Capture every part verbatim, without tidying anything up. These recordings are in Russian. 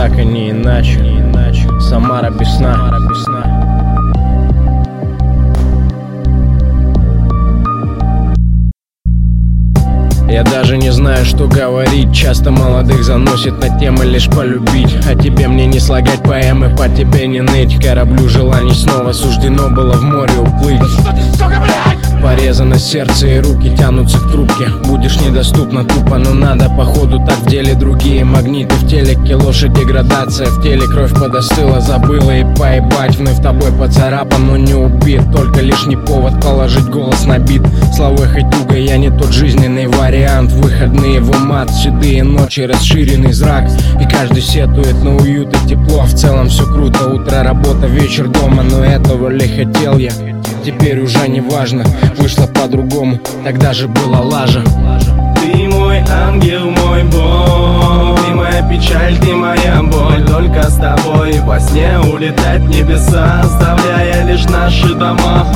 так и не иначе. Самара без сна. Я даже не знаю, что говорить. Часто молодых заносит на темы лишь полюбить. А тебе мне не слагать поэмы, по тебе не ныть. Кораблю желаний снова суждено было в море уплыть. Порезано сердце и руки тянутся к трубке. Будешь недоступна тупо, но надо походу так в деле. Другие магниты в телеке, лошадь деградация. В теле кровь подостыла, забыла и поебать. Вновь тобой поцарапан, но не убит. Только лишний повод положить голос на бит. Славой хоть туго, я не тот жизненный вариант. Выходные в умат, седые ночи, расширенный зрак. И каждый сетует на уют и тепло. В целом все круто, утро работа, вечер дома. Но этого ли хотел я? Теперь уже не важно, вышло по-другому, тогда же была лажа. Ты мой ангел, мой бог, ты моя печаль, ты моя боль. Только с тобой во сне улетать в небеса, оставляя лишь наши дома.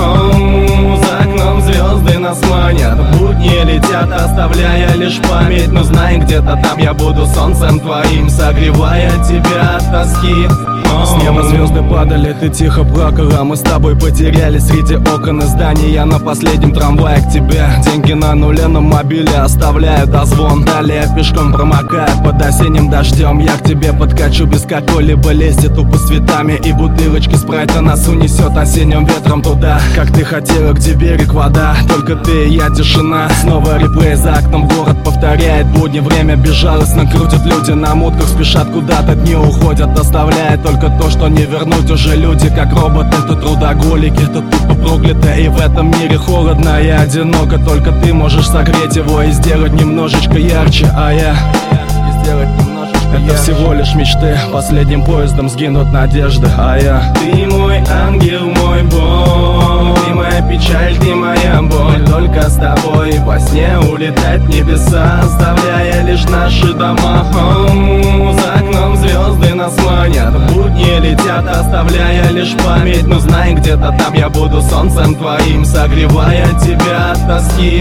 За окном звезды нас манят, будни летят, оставляя лишь память. Но знай, где-то там я буду солнцем твоим, согревая тебя от тоски. С неба звезды падали, ты тихо плакала. Мы с тобой потерялись среди окон и зданий. Я на последнем трамвае к тебе. Деньги на нуле на мобиле оставляю дозвон. Далее пешком промокая под осенним дождем. Я к тебе подкачу без какой-либо лести, тупо с цветами и бутылочки спрайта. Нас унесет осенним ветром туда, как ты хотела, где берег вода. Только ты и я, тишина. Снова реплей за окном, город повторяет будни. Время безжалостно крутят люди на мутках, спешат куда-то, дни уходят, оставляя только то, что не вернуть уже. Люди как роботы, то трудоголики, то тупо прокляты. И в этом мире холодно и одиноко. Только ты можешь согреть его и сделать немножечко ярче. А я и сделать немножечко Это ярче. Всего лишь мечты, последним поездом сгинут надежды. А я Ты мой ангел, мой бог, ты моя печаль, ты моя боль. Только с тобой во сне улетать в небеса, оставляя лишь наши дома. За окном звезды нас манят, будни летят, оставляя лишь память. Но знай, где-то там я буду солнцем твоим, согревая тебя от тоски.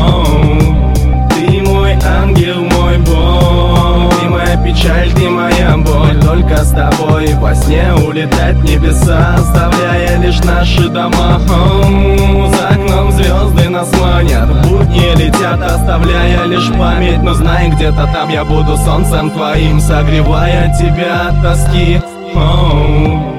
Ты мой ангел, мой бог, ты моя печаль, ты моя боль. Только с тобой во сне улетать в небеса, оставляя лишь наши дома. За окном звезды нас манят, будни летят, оставляя лишь память. Но знай, где-то там я буду солнцем твоим, согревая тебя от тоски.